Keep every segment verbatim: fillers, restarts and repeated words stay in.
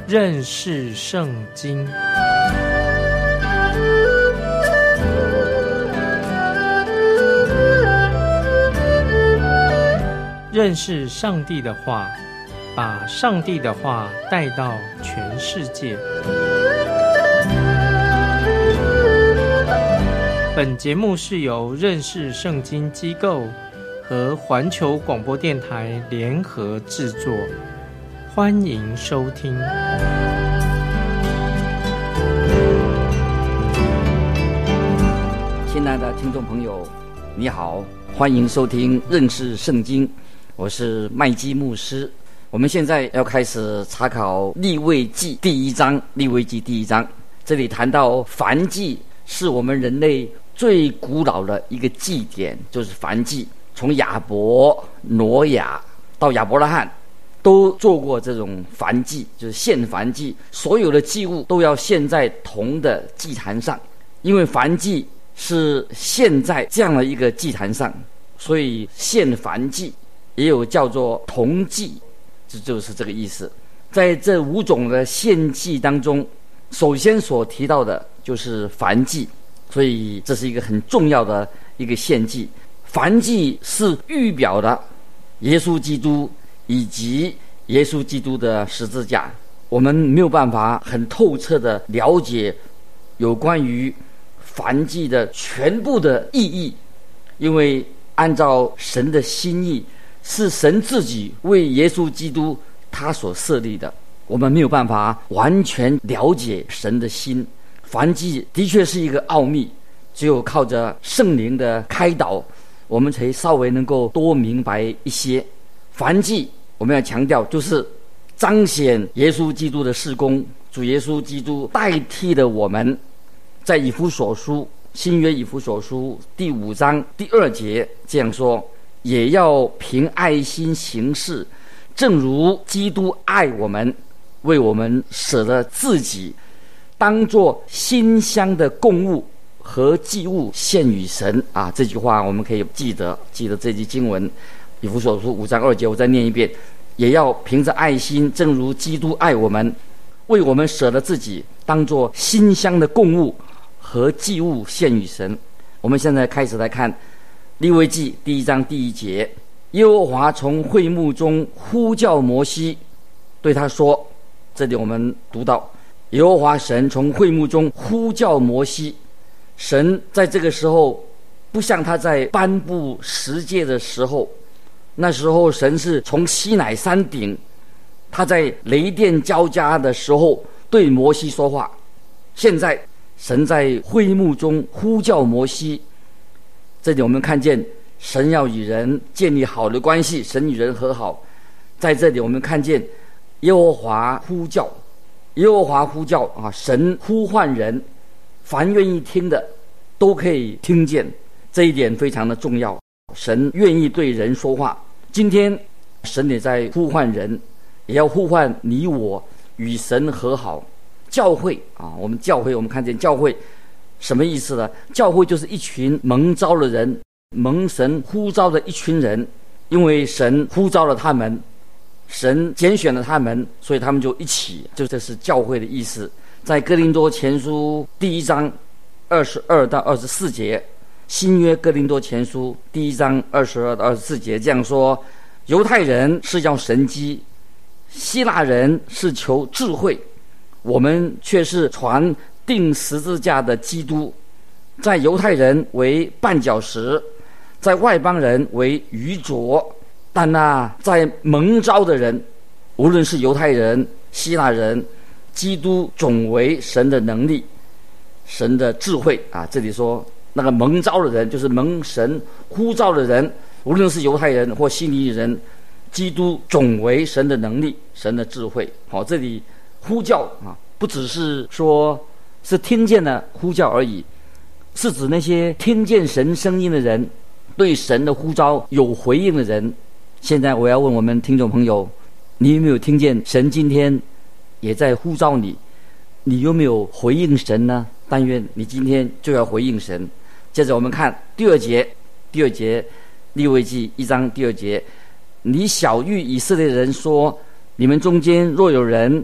认识圣经。认识上帝的话，把上帝的话带到全世界。本节目是由认识圣经机构和环球广播电台联合制作，欢迎收听。 亲爱的听众朋友，你好，欢迎收听认识圣经，我是麦基牧师。我们现在要开始查考利未记第一章。利未记第一章这里谈到燔祭是我们人类最古老的一个祭典，就是燔祭。从亚伯、挪亚到亚伯拉罕都做过这种燔祭，就是献燔祭，所有的祭物都要献在铜的祭坛上，因为燔祭是献在这样的一个祭坛上，所以献燔祭也有叫做铜祭，这就是这个意思。在这五种的献祭当中，首先所提到的就是燔祭，所以这是一个很重要的一个献祭。燔祭是预表的耶稣基督以及耶稣基督的十字架。我们没有办法很透彻的了解有关于燔祭的全部的意义，因为按照神的心意，是神自己为耶稣基督他所设立的，我们没有办法完全了解神的心。燔祭的确是一个奥秘，只有靠着圣灵的开导，我们才稍微能够多明白一些。燔祭我们要强调，就是彰显耶稣基督的事工，主耶稣基督代替了我们。在以弗所书，新约以弗所书第五章第二节这样说，也要凭爱心行事，正如基督爱我们，为我们舍了自己，当作馨香的供物和祭物献与神啊！这句话我们可以记得，记得这句经文，以弗所书五章二节，我再念一遍：也要凭着爱心，正如基督爱我们，为我们舍了自己，当作馨香的供物和祭物献与神。我们现在开始来看利未记第一章第一节：耶和华从会幕中呼叫摩西，对他说，这里我们读到耶和华神从会幕中呼叫摩西。神在这个时候不像他在颁布十诫的时候，那时候神是从西乃山顶，他在雷电交加的时候对摩西说话。现在神在会幕中呼叫摩西，这里我们看见神要与人建立好的关系，神与人和好。在这里我们看见耶和华呼叫，耶和华呼叫啊，神呼唤人，凡愿意听的都可以听见，这一点非常的重要。神愿意对人说话，今天神也在呼唤人，也要呼唤你我与神和好。教会啊，我们教会，我们看见教会什么意思呢？教会就是一群蒙召的人，蒙神呼召的一群人，因为神呼召了他们，神拣选了他们，所以他们就一起，就这是教会的意思。在哥林多前书第一章二十二到二十四节，新约哥林多前书第一章二十二到二十四节这样说：犹太人是要神机，希腊人是求智慧，我们却是传钉十字架的基督。在犹太人为绊脚石，在外邦人为愚拙，但那在蒙召的人，无论是犹太人、希腊人，基督总为神的能力，神的智慧啊！这里说那个蒙召的人，就是蒙神呼召的人，无论是犹太人或希利人，基督总为神的能力，神的智慧。好，这里呼叫啊，不只是说是听见了呼叫而已，是指那些听见神声音的人，对神的呼召有回应的人。现在我要问我们听众朋友，你有没有听见神今天也在呼召你？你有没有回应神呢？但愿你今天就要回应神。接着我们看第二节，第二节利未记一章第二节：你晓谕以色列人说，你们中间若有人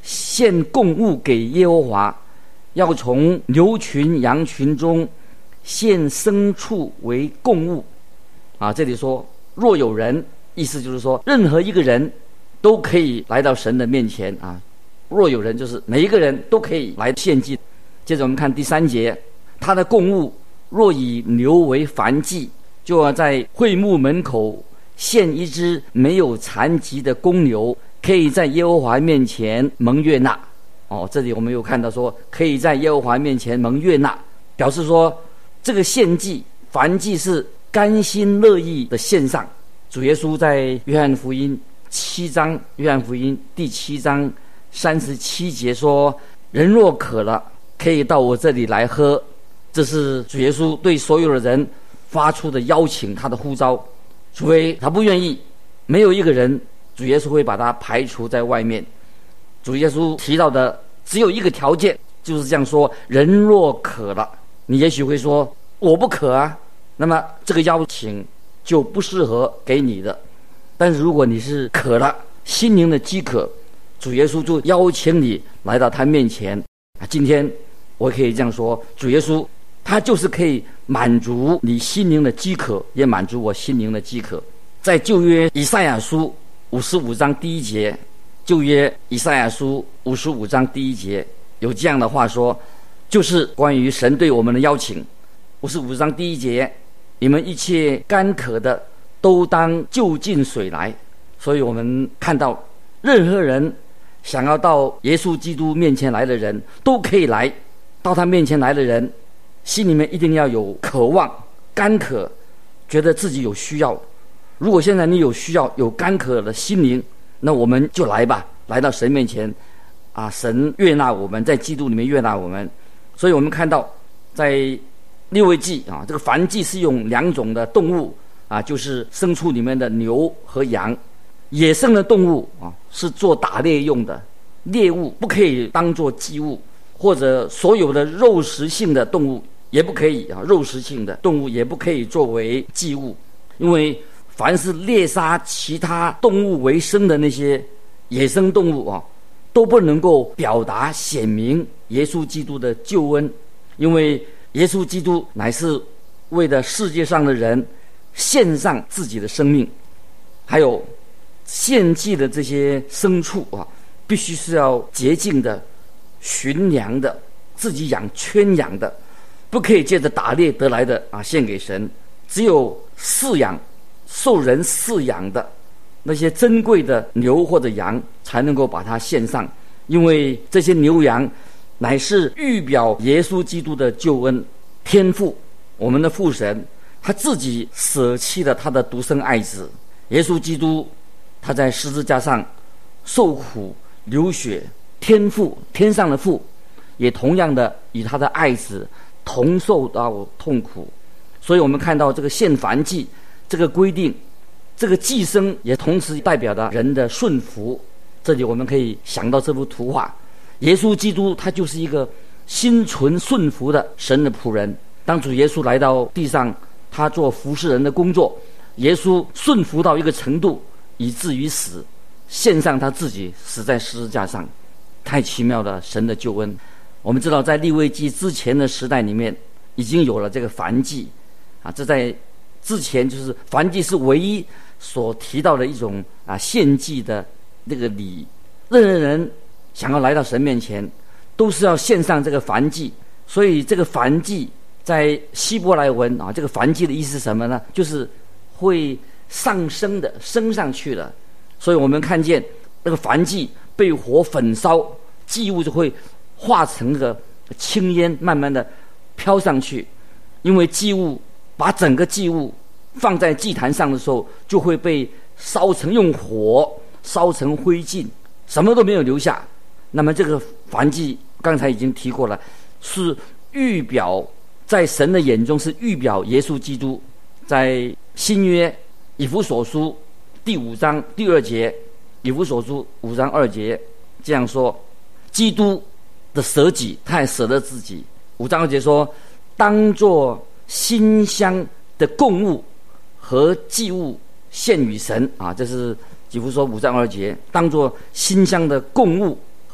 献供物给耶和华，要从牛群羊群中献牲畜为供物。啊，这里说若有人，意思就是说任何一个人都可以来到神的面前啊。若有人就是每一个人都可以来献祭。接着我们看第三节，他的供物若以牛为燔祭，就要在会幕门口献一只没有残疾的公牛，可以在耶和华面前蒙悦纳。哦，这里我们又看到说可以在耶和华面前蒙悦纳，表示说这个献祭燔祭是甘心乐意的献上。主耶稣在约翰福音七章，约翰福音第七章三十七节说，人若渴了，可以到我这里来喝。这是主耶稣对所有的人发出的邀请，他的呼召。除非他不愿意，没有一个人主耶稣会把他排除在外面。主耶稣提到的只有一个条件，就是这样说，人若渴了。你也许会说我不渴啊，那么这个邀请就不适合给你的。但是如果你是渴了，心灵的饥渴，主耶稣就邀请你来到他面前。今天我可以这样说，主耶稣他就是可以满足你心灵的饥渴，也满足我心灵的饥渴。在旧约以赛亚书五十五章第一节，旧约以赛亚书五十五章第一节有这样的话说，就是关于神对我们的邀请。五十五章第一节，你们一切干渴的都当就近水来。所以我们看到任何人想要到耶稣基督面前来的人都可以来，到他面前来的人心里面一定要有渴望、干渴，觉得自己有需要。如果现在你有需要、有干渴的心灵，那我们就来吧，来到神面前啊！神悦纳我们，在基督里面悦纳我们。所以我们看到在利未记啊，这个燔祭是用两种的动物啊，就是牲畜里面的牛和羊。野生的动物啊是做打猎用的，猎物不可以当作祭物，或者所有的肉食性的动物也不可以啊，肉食性的动物也不可以作为祭物。因为凡是猎杀其他动物为生的那些野生动物啊，都不能够表达显明耶稣基督的救恩。因为耶稣基督乃是为了世界上的人献上自己的生命。还有献祭的这些牲畜啊，必须是要洁净的、驯良的、自己养圈养的，不可以借着打猎得来的啊献给神。只有饲养、受人饲养的那些珍贵的牛或者羊，才能够把它献上。因为这些牛羊乃是预表耶稣基督的救恩。天父，我们的父神，他自己舍弃了他的独生爱子耶稣基督，他在十字架上受苦流血。天父，天上的父，也同样的与他的爱子同受到痛苦。所以我们看到这个献燔祭这个规定，这个祭牲也同时代表了人的顺服。这里我们可以想到这幅图画，耶稣基督他就是一个心存顺服的神的仆人。当主耶稣来到地上，他做服侍人的工作，耶稣顺服到一个程度，以至于死，献上他自己，死在十字架上。太奇妙了，神的救恩。我们知道在利未记之前的时代里面已经有了这个燔祭啊，这在之前就是燔祭是唯一所提到的一种啊献祭的那个礼。任何人想要来到神面前，都是要献上这个燔祭。所以这个燔祭在希伯来文啊，这个燔祭的意思是什么呢？就是会上升的，升上去了。所以我们看见那个燔祭被火焚烧，祭物就会化成个青烟，慢慢的飘上去。因为祭物把整个祭物放在祭坛上的时候，就会被烧成，用火烧成灰烬，什么都没有留下。那么这个燔祭刚才已经提过了，是预表，在神的眼中是预表耶稣基督。在新约以弗所书第五章第二节，以弗所书五章二节这样说，基督的舍己，他也舍了自己。五章二节说，当作馨香的供物和祭物献与神啊，这是以弗所五章二节，当作馨香的供物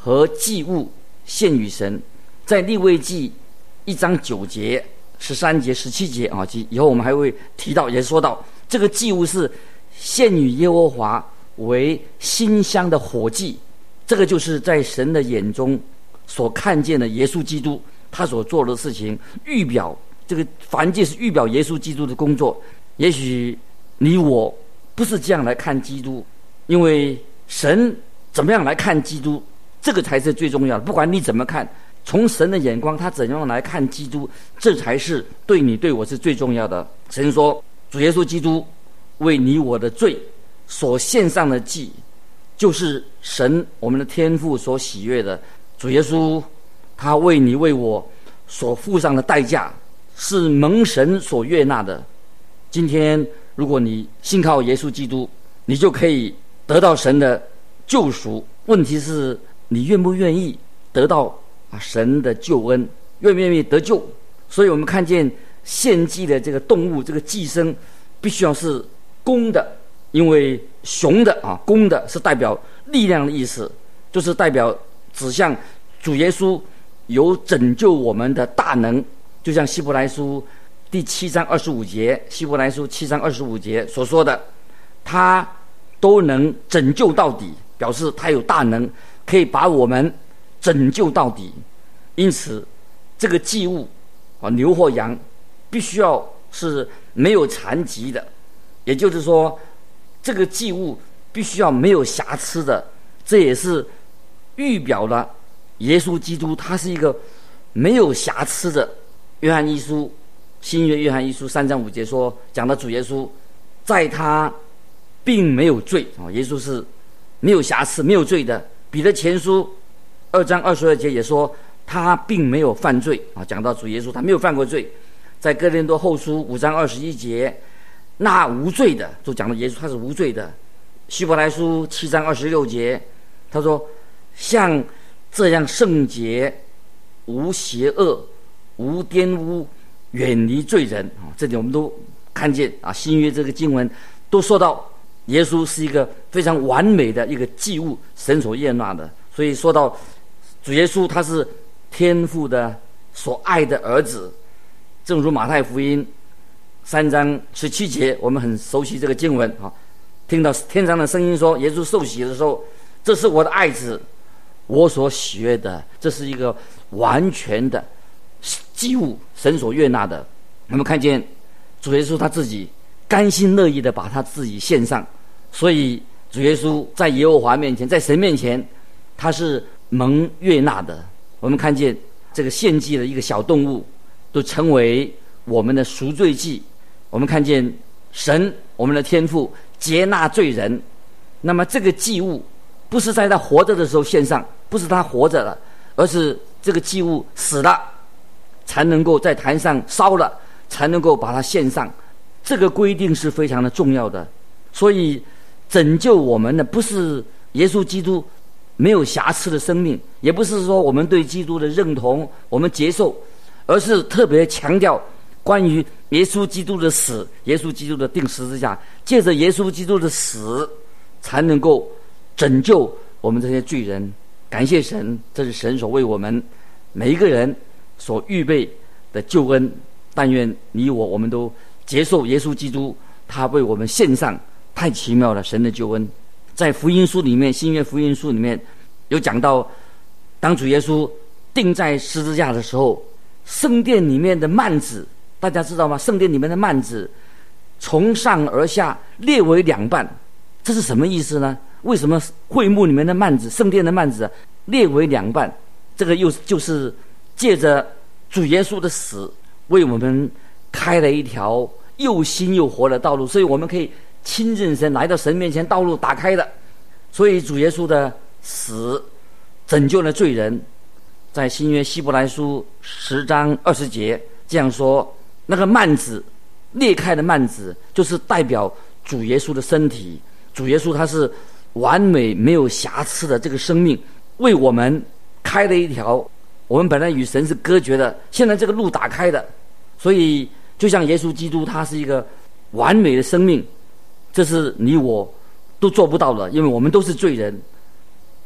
和祭物献与神。在利未记一章九节、十三节、十七节啊，以后我们还会提到，也说到这个祭物是献与耶和华为馨香的火祭。这个就是在神的眼中所看见的耶稣基督，他所做的事情，预表这个燔祭是预表耶稣基督的工作。也许你我不是这样来看基督，因为神怎么样来看基督，这个才是最重要的。不管你怎么看，从神的眼光，他怎样来看基督，这才是对你对我是最重要的。神说，主耶稣基督为你我的罪所献上的祭，就是神我们的天父所喜悦的。主耶稣他为你为我所付上的代价，是蒙神所悦纳的。今天如果你信靠耶稣基督，你就可以得到神的救赎。问题是你愿不愿意得到啊神的救恩，愿不愿意得救？所以我们看见献祭的这个动物，这个祭牲必须要是公的，因为雄的啊公的是代表力量的意思，就是代表指向主耶稣有拯救我们的大能。就像希伯来书第七章二十五节，希伯来书七章二十五节所说的，他都能拯救到底，表示他有大能，可以把我们拯救到底。因此这个祭物啊，牛或羊必须要是没有残疾的，也就是说这个祭物必须要没有瑕疵的。这也是预表了耶稣基督他是一个没有瑕疵的。约翰一书新约约翰一书三章五节说，讲到主耶稣在他并没有罪啊，耶稣是没有瑕疵没有罪的。彼得前书二章二十二节也说他并没有犯罪啊，讲到主耶稣他没有犯过罪。在哥林多后书五章二十一节，那无罪的，就讲到耶稣他是无罪的。希伯来书七章二十六节他说，像这样圣洁无邪恶无玷污远离罪人啊，这里我们都看见啊，新约这个经文都说到耶稣是一个非常完美的一个祭物，神所悦纳的。所以说到主耶稣他是天父的所爱的儿子，正如马太福音三章十七节，我们很熟悉这个经文啊，听到天上的声音说，耶稣受洗的时候，这是我的爱子，我所喜悦的。这是一个完全的祭物，神所悦纳的。我们看见主耶稣他自己甘心乐意的把他自己献上，所以主耶稣在耶和华面前，在神面前，他是蒙悦纳的。我们看见这个献祭的一个小动物都成为我们的赎罪祭。我们看见神我们的天父接纳罪人，那么这个祭物不是在他活着的时候献上，不是他活着了，而是这个祭物死了才能够在坛上烧了，才能够把它献上。这个规定是非常的重要的。所以拯救我们的不是耶稣基督没有瑕疵的生命，也不是说我们对基督的认同我们接受，而是特别强调关于耶稣基督的死，耶稣基督的钉十字架，借着耶稣基督的死才能够拯救我们这些罪人。感谢神，这是神所为我们每一个人所预备的救恩。但愿你我我们都接受耶稣基督他为我们献上太奇妙了神的救恩。在福音书里面，新约福音书里面有讲到，当主耶稣钉在十字架的时候，圣殿里面的幔子，大家知道吗？圣殿里面的幔子从上而下裂为两半，这是什么意思呢？为什么会幕里面的幔子，圣殿的幔子裂为两半？这个又就是借着主耶稣的死为我们开了一条又新又活的道路，所以我们可以亲近神，来到神面前，道路打开的。所以主耶稣的死拯救了罪人。在新约希伯来书十章二十节这样说，那个幔子裂开的幔子就是代表主耶稣的身体。主耶稣他是完美没有瑕疵的这个生命，为我们开了一条我们本来与神是隔绝的，现在这个路打开的。所以就像耶稣基督他是一个完美的生命，这是你我都做不到的，因为我们都是罪人。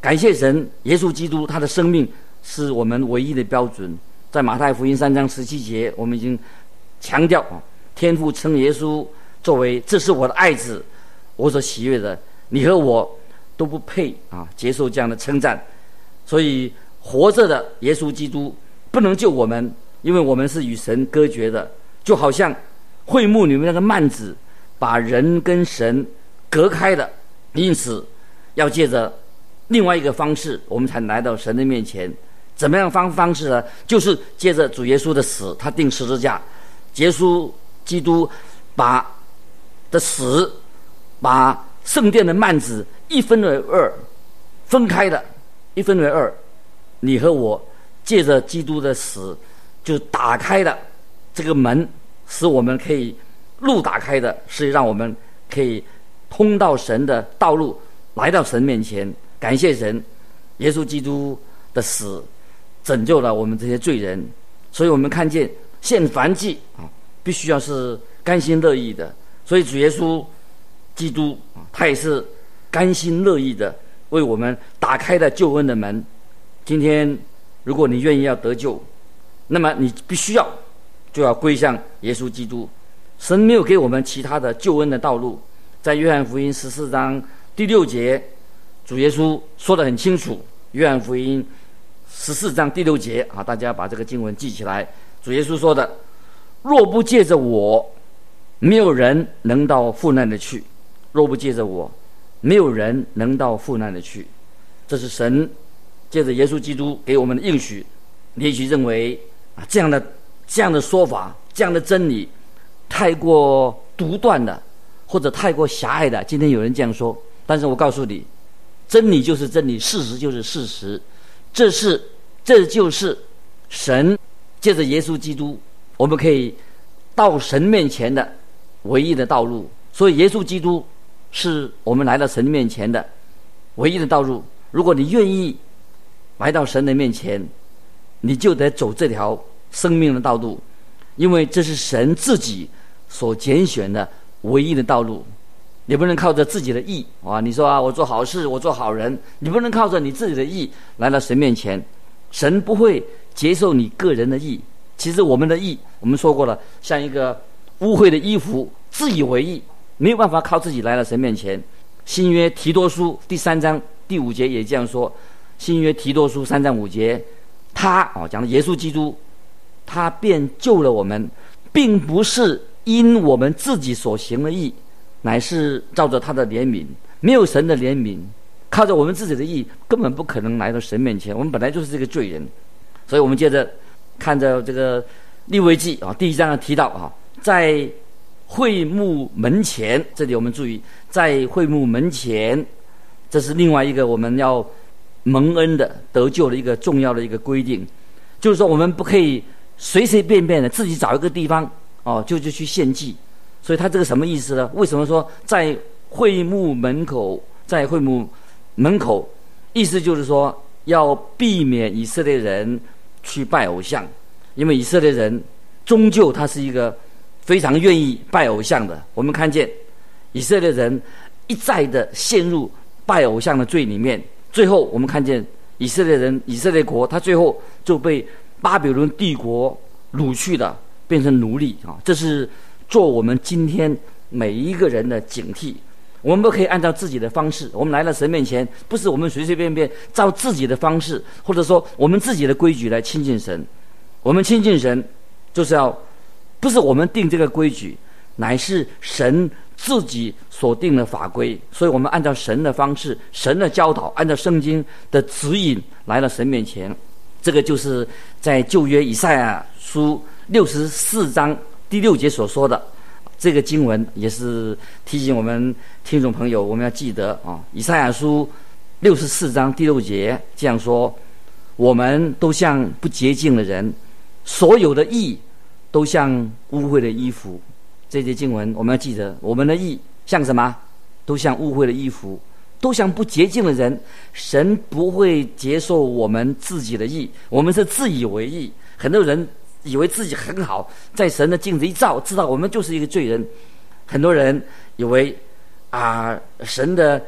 感谢神，耶稣基督他的生命是我们唯一的标准。在马太福音三章十七节，我们已经强调啊，天父称耶稣作为这是我的爱子，我所喜悦的，你和我都不配啊接受这样的称赞。所以活着的耶稣基督不能救我们，因为我们是与神隔绝的，就好像会幕里面那个幔子把人跟神隔开的，因此要借着另外一个方式，我们才来到神的面前。怎么样方方式呢？就是借着主耶稣的死，他钉十字架，耶稣基督把的死把圣殿的幔子一分为二，分开的一分为二，你和我借着基督的死就打开了这个门，使我们可以路打开的，是让我们可以通到神的道路，来到神面前。感谢神，耶稣基督的死拯救了我们这些罪人。所以我们看见献燔祭啊，必须要是甘心乐意的。所以主耶稣基督啊，他也是甘心乐意的为我们打开了救恩的门。今天如果你愿意要得救，那么你必须要就要归向耶稣基督。神没有给我们其他的救恩的道路。在约翰福音十四章第六节，主耶稣说得很清楚。约翰福音十四章第六节啊，大家把这个经文记起来。主耶稣说的：若不借着我，没有人能到父那里去。若不借着我，没有人能到父那里去。这是神借着耶稣基督给我们的应许。你也许认为啊，这样的这样的说法，这样的真理太过独断的，或者太过狭隘的。今天有人这样说，但是我告诉你，真理就是真理，事实就是事实。这是这就是神借着耶稣基督，我们可以到神面前的唯一的道路。所以耶稣基督是我们来到神面前的唯一的道路。如果你愿意来到神的面前，你就得走这条生命的道路，因为这是神自己所拣选的唯一的道路。你不能靠着自己的义啊！你说啊，我做好事，我做好人，你不能靠着你自己的义来到神面前。神不会接受你个人的义。其实我们的义，我们说过了，像一个污秽的衣服，自以为义，没有办法靠自己来到神面前。新约提多书第三章第五节也这样说。新约提多书三章五节，他啊讲的耶稣基督，他便救了我们，并不是因我们自己所行的义，乃是照着他的怜悯。没有神的怜悯，靠着我们自己的义，根本不可能来到神面前。我们本来就是这个罪人。所以我们接着看着这个利未记啊，第一章提到啊，在会幕门前，这里我们注意，在会幕门前，这是另外一个我们要蒙恩的得救的一个重要的一个规定，就是说我们不可以随随便便的自己找一个地方哦，就就去献祭。所以他这个什么意思呢？为什么说在会幕门口，在会幕门口，意思就是说要避免以色列人去拜偶像，因为以色列人终究他是一个非常愿意拜偶像的。我们看见以色列人一再的陷入拜偶像的罪里面，最后我们看见以色列人以色列国他最后就被巴比伦帝国掳去了，变成奴隶啊！这是做我们今天每一个人的警惕。我们不可以按照自己的方式，我们来到神面前，不是我们随随便便照自己的方式，或者说我们自己的规矩来亲近神。我们亲近神就是要不是我们定这个规矩，乃是神自己所定的法规。所以我们按照神的方式，神的教导，按照圣经的指引来到神面前。这个就是在旧约以赛亚书六十四章第六节所说的。这个经文也是提醒我们听众朋友，我们要记得啊，以赛亚书六十四章第六节这样说：我们都像不洁净的人，所有的义都像污秽的衣服。这节经文我们要记得，我们的义像什么？都像污秽的衣服，都像不洁净的人。神不会接受我们自己的义，我们是自以为义。很多人以为自己很好，在神的镜子一照，知道我们就是一个罪人。很多人以为啊，神的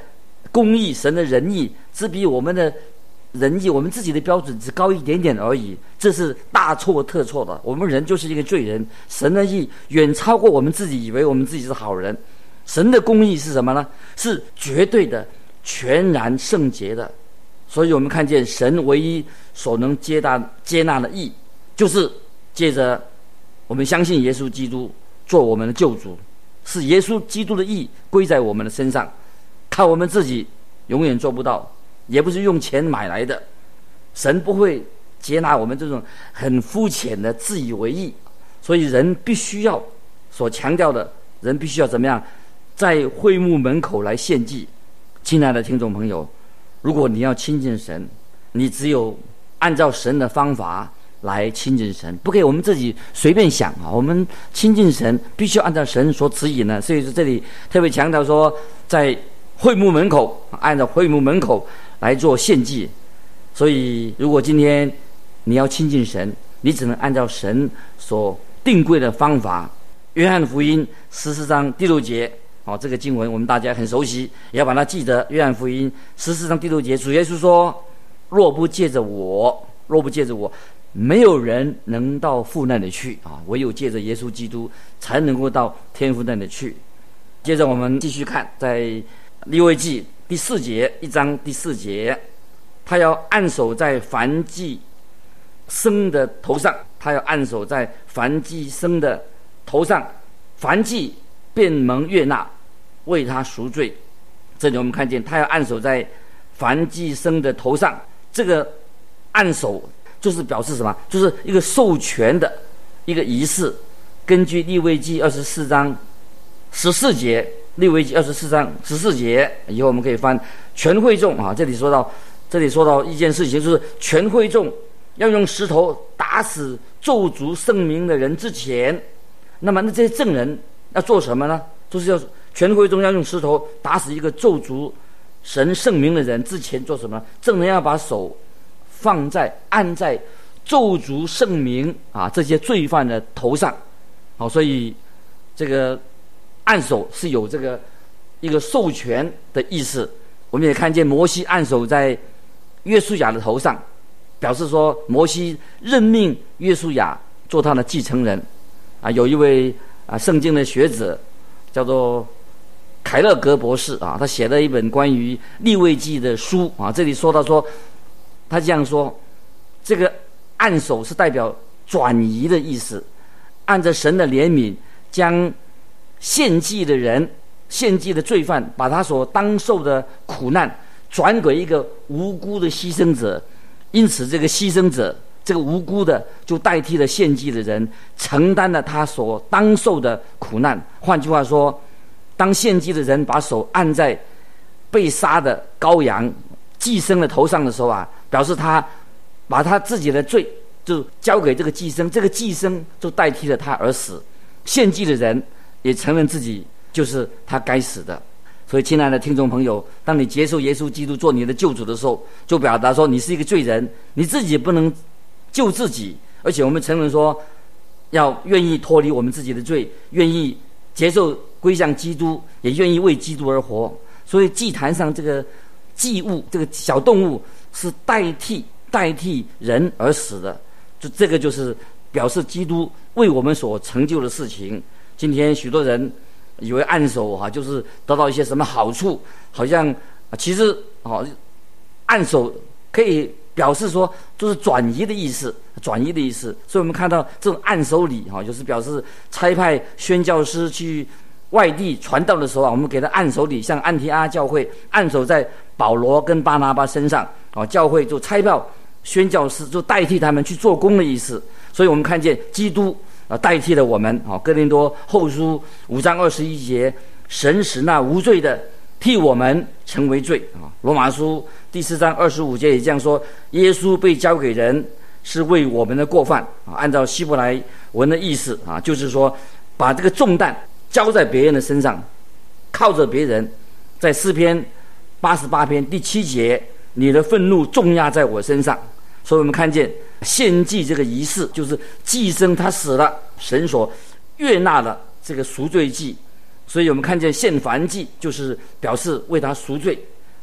公义、神的仁义只比我们的仁义，我们自己的标准只高一点点而已，这是大错特错的。我们人就是一个罪人，神的义远超过我们自己以为我们自己是好人。神的公义是什么呢？是绝对的、全然圣洁的。所以我们看见神唯一所能接纳接纳的义，就是借着我们相信耶稣基督做我们的救主，是耶稣基督的义归在我们的身上，靠我们自己永远做不到，也不是用钱买来的。神不会接纳我们这种很肤浅的自以为义，所以人必须要所强调的，人必须要怎么样，在会幕门口来献祭。亲爱的听众朋友，如果你要亲近神，你只有按照神的方法来亲近神，不可以我们自己随便想啊！我们亲近神必须要按照神所指引的。所以说这里特别强调说，在会幕门口，按照会幕门口来做献祭。所以如果今天你要亲近神，你只能按照神所定规的方法。约翰福音十四章第六节，哦，这个经文我们大家很熟悉，也要把它记得。约翰福音十四章第六节，主耶稣说：若不借着我，若不借着我，没有人能到父那里去啊！唯有借着耶稣基督，才能够到天父那里去。接着我们继续看，在利未记第四节，一章第四节，他要按手在燔祭牲的头上，他要按手在燔祭牲的头上，燔祭便蒙悦纳，为他赎罪。这里我们看见他要按手在燔祭牲的头上，这个按手就是表示什么？就是一个授权的一个仪式。根据利未记二十四章十四节，利未记二十四章十四节，以后我们可以翻全会众啊。这里说到，这里说到一件事情，就是全会众要用石头打死咒诅圣名的人之前，那么那这些证人要做什么呢？就是要全会众要用石头打死一个咒诅神圣名的人之前做什么？证人要把手放在按在咒诅圣名啊这些罪犯的头上。好，所以这个按手是有这个一个授权的意思。我们也看见摩西按手在约书亚的头上，表示说摩西任命约书亚做他的继承人。啊，有一位啊圣经的学者叫做凯勒格博士啊，他写了一本关于利未记的书啊。这里说到说，他这样说，这个按手是代表转移的意思，按着神的怜悯，将献祭的人、献祭的罪犯，把他所当受的苦难转给一个无辜的牺牲者。因此，这个牺牲者，这个无辜的，就代替了献祭的人，承担了他所当受的苦难。换句话说，当献祭的人把手按在被杀的羔羊祭牲的头上的时候啊，表示他把他自己的罪就交给这个祭牲，这个祭牲就代替了他而死。献祭的人也承认自己就是他该死的。所以亲爱的听众朋友，当你接受耶稣基督做你的救主的时候，就表达说你是一个罪人，你自己也不能救自己，而且我们承认说要愿意脱离我们自己的罪，愿意接受归向基督，也愿意为基督而活。所以祭坛上这个祭物，这个小动物是代替代替人而死的，就这个就是表示基督为我们所成就的事情。今天许多人以为按手啊，就是得到一些什么好处，好像其实啊，按手可以表示说就是转移的意思，转移的意思。所以我们看到这种按手礼哈，就是表示差派宣教师去外地传道的时候啊，我们给他按手礼，像安提阿教会按手在保罗跟巴拿巴身上啊，教会就差派宣教师就代替他们去做工的意思。所以我们看见基督啊代替了我们啊。哥林多后书五章二十一节，神使那无罪的替我们成为罪啊。罗马书第四章二十五节也这样说，耶稣被交给人是为我们的过犯啊。按照希伯来文的意思啊，就是说把这个重担交在别人的身上，靠着别人。在诗篇八十八篇第七节，你的愤怒重压在我身上。所以我们看见献祭这个仪式，就是祭牲他死了，神所悦纳的这个赎罪祭。所以我们看见献燔祭就是表示为他赎罪。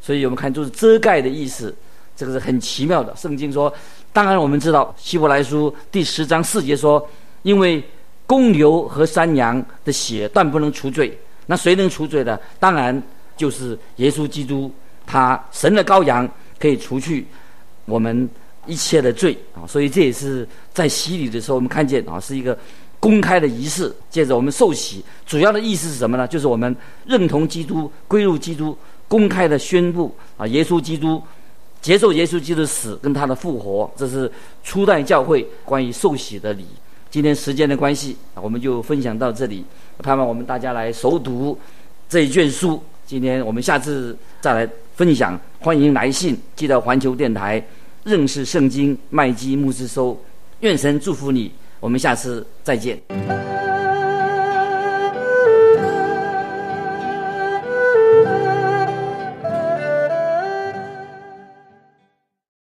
所以我们看就是遮盖的意思，这个是很奇妙的。圣经说，当然我们知道希伯来书第十章四节说，因为公牛和山羊的血断不能除罪，那谁能除罪的？当然就是耶稣基督，他神的羔羊可以除去我们一切的罪啊。所以这也是在洗礼的时候我们看见啊，是一个公开的仪式。接着我们受洗，主要的意思是什么呢？就是我们认同基督，归入基督，公开的宣布啊，耶稣基督，接受耶稣基督的死跟他的复活。这是初代教会关于受洗的礼。今天时间的关系，我们就分享到这里。盼望我们大家来熟读这一卷书。今天我们下次再来分享，欢迎来信寄到环球电台认识圣经麦基牧师收。愿神祝福你，我们下次再见。